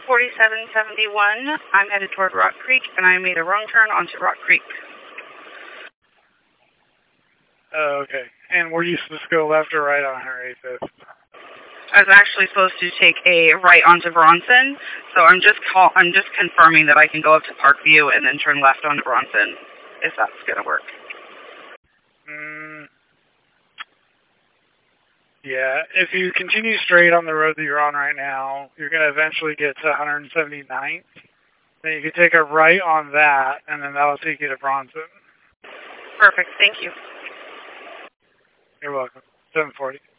4771. I'm headed toward Rock Creek, and I made a wrong turn onto Rock Creek. Oh, okay. And were you supposed to go left or right on Highway 5th? I was actually supposed to take a right onto Bronson, so I'm just confirming that I can go up to Parkview and then turn left onto Bronson, if that's going to work. Yeah, if you continue straight on the road that you're on right now, you're going to eventually get to 179th. Then you can take a right on that, and then that'll take you to Bronson. Perfect, thank you. You're welcome. 740.